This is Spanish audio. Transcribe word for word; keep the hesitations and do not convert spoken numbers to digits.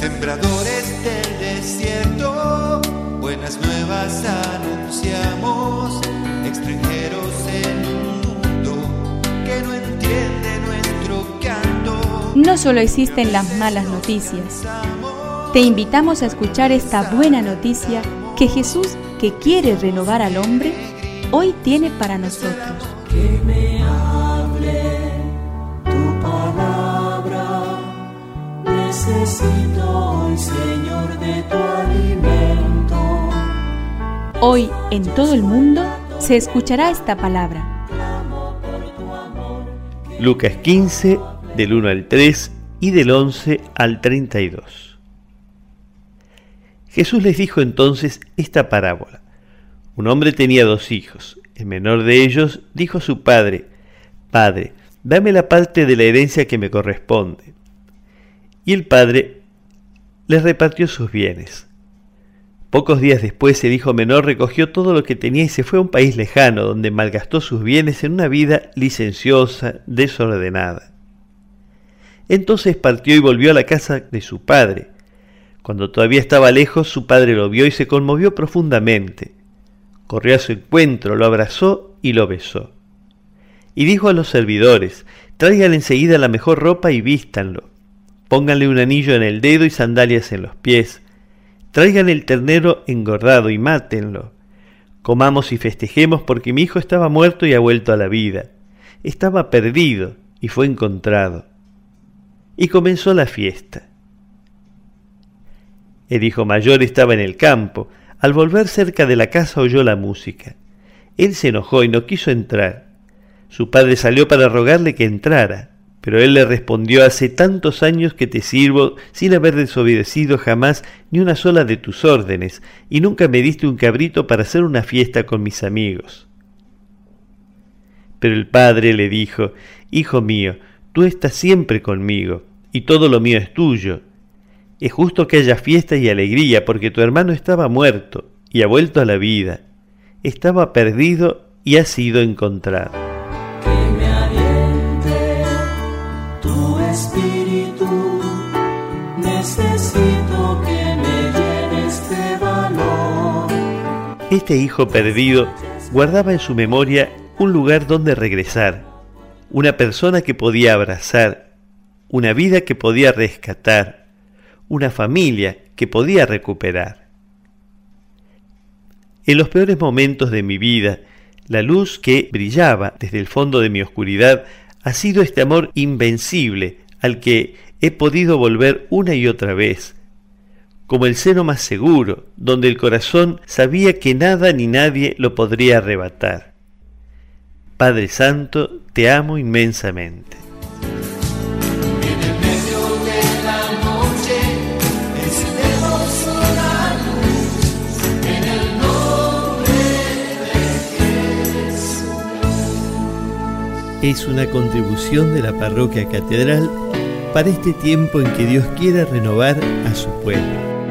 Sembradores del desierto, buenas nuevas anunciamos, extranjeros en un mundo que no entiende nuestro canto. No solo existen las malas noticias. Te invitamos a escuchar esta buena noticia que Jesús, que quiere renovar al hombre, hoy tiene para nosotros. Que me hable tu palabra, necesito hoy, Señor, de tu alimento. Hoy en todo el mundo se escuchará esta palabra. Lucas quince, del uno al tres y del once al treinta y dos. Jesús les dijo entonces esta parábola. Un hombre tenía dos hijos. El menor de ellos dijo a su padre: Padre, dame la parte de la herencia que me corresponde. Y el padre les repartió sus bienes. Pocos días después el hijo menor recogió todo lo que tenía y se fue a un país lejano, donde malgastó sus bienes en una vida licenciosa, desordenada. Entonces partió y volvió a la casa de su padre. Cuando todavía estaba lejos, su padre lo vio y se conmovió profundamente. Corrió a su encuentro, lo abrazó y lo besó. Y dijo a los servidores: Traigan enseguida la mejor ropa y vístanlo. Pónganle un anillo en el dedo y sandalias en los pies. Traigan el ternero engordado y mátenlo. Comamos y festejemos, porque mi hijo estaba muerto y ha vuelto a la vida. Estaba perdido y fue encontrado. Y comenzó la fiesta. El hijo mayor estaba en el campo. Al volver cerca de la casa oyó la música. Él se enojó y no quiso entrar. Su padre salió para rogarle que entrara, pero él le respondió: Hace tantos años que te sirvo sin haber desobedecido jamás ni una sola de tus órdenes, y nunca me diste un cabrito para hacer una fiesta con mis amigos. Pero el padre le dijo: Hijo mío, tú estás siempre conmigo, y todo lo mío es tuyo. Es justo que haya fiesta y alegría, porque tu hermano estaba muerto y ha vuelto a la vida. Estaba perdido y ha sido encontrado. Que me aliente tu espíritu, necesito que me llenes de valor. Este hijo perdido guardaba en su memoria un lugar donde regresar, una persona que podía abrazar, una vida que podía rescatar, una familia que podía recuperar. En los peores momentos de mi vida, la luz que brillaba desde el fondo de mi oscuridad ha sido este amor invencible al que he podido volver una y otra vez, como el seno más seguro, donde el corazón sabía que nada ni nadie lo podría arrebatar. Padre Santo, te amo inmensamente. Es una contribución de la Parroquia Catedral para este tiempo en que Dios quiere renovar a su pueblo.